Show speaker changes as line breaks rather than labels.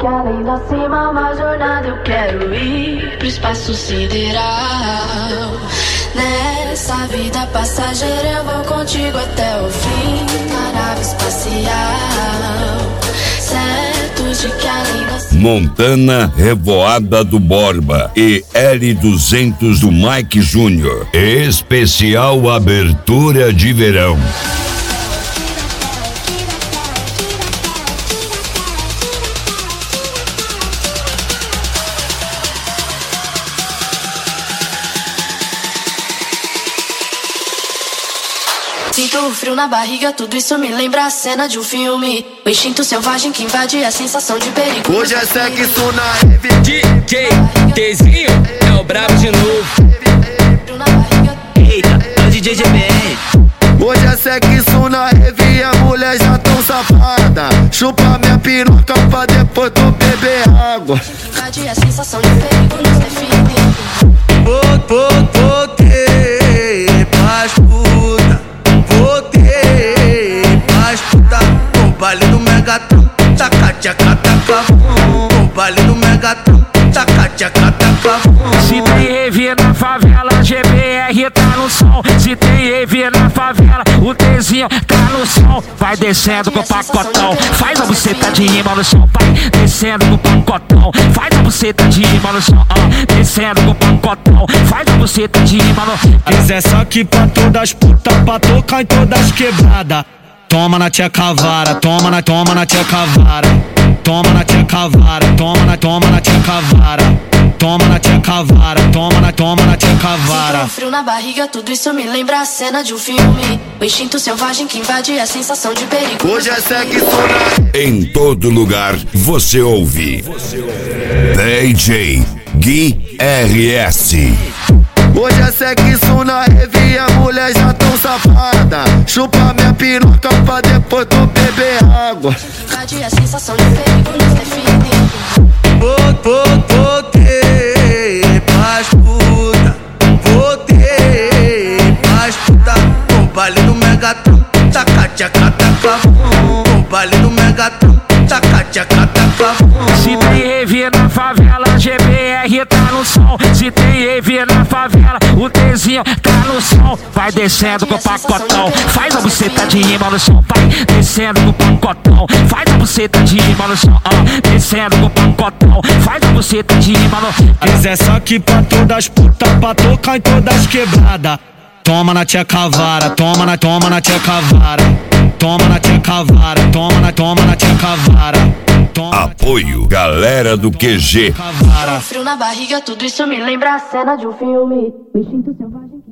que além da cima uma jornada eu quero ir pro espaço sideral. Nessa vida passageira eu vou contigo até o fim da nave espacial. Certo de que além da cima...
Montana, Revoada do Borba e L200 do Mike Jr. Especial abertura de verão.
Sinto o frio na barriga, tudo isso me lembra a cena de um filme. O instinto selvagem que invade a sensação de perigo.
Hoje é sexo na rave.
DJ Tzinho é o brabo de novo.
Eita, é o DJ GBR.
Hoje é sexo na rave e a mulher já tão safada. Chupa minha piroca pra depois tu beber água.
Invade a sensação de perigo nos define.
Voltei pras puta. Voltei pras puta. Com o baile do Megatron. Taca, tchaca, taca, com o baile do Megatron. Taca, tchaca, taca.
Se tem rave na favela, GBR tá no som. Se tem rave na favela, o Tzinho tá no som. Vai descendo com o pacotão, faz a buceta de rima no chão. Vai descendo com o pacotão, faz a buceta de rima no chão. Descendo com o pacotão, faz a buceta de rima no chão.
Quiser só que pra todas putas, pra tocar em todas quebradas. Toma na tia cavara, toma na tia cavara. Toma na tia cavara, toma na tia cavara. Toma na tia cavara, toma na tia cavara.
Sinto um frio na barriga, tudo isso me lembra a cena de um filme. O instinto selvagem que invade a sensação de perigo.
Hoje é sexo na...
Em todo lugar você ouve DJ Gui RS.
Hoje é sexo na rave e a mulher já tão safada. Chupa minha piroca pra depois tu beber água.
Invade a sensação de perigo nos define.
Voltei pras puta. Voltei pras puta. Com o baile do Megatron. Taca, tchaca, taca, com o baile do Megatron. Taca, tchaca, taca.
Se tem rave na favela, GBR tá no som. Se tem rave na favela, o Tzinho tá no som. Vai descendo com o pacotão, faz a buceta de rima no chão. Vai descendo com o pacotão, faz a buceta de rima no chão. Descendo com o pacotão, faz a buceta de rima no chão.
Quiser só que pra todas putas, pra tocar em todas quebradas. Toma na tia cavara, toma na tia cavara. Toma na tia cavara, toma na tia cavara.
Apoio galera do QG.
Sinto um frio na barriga, tudo isso me lembra a cena de um filme. O instinto selvagem que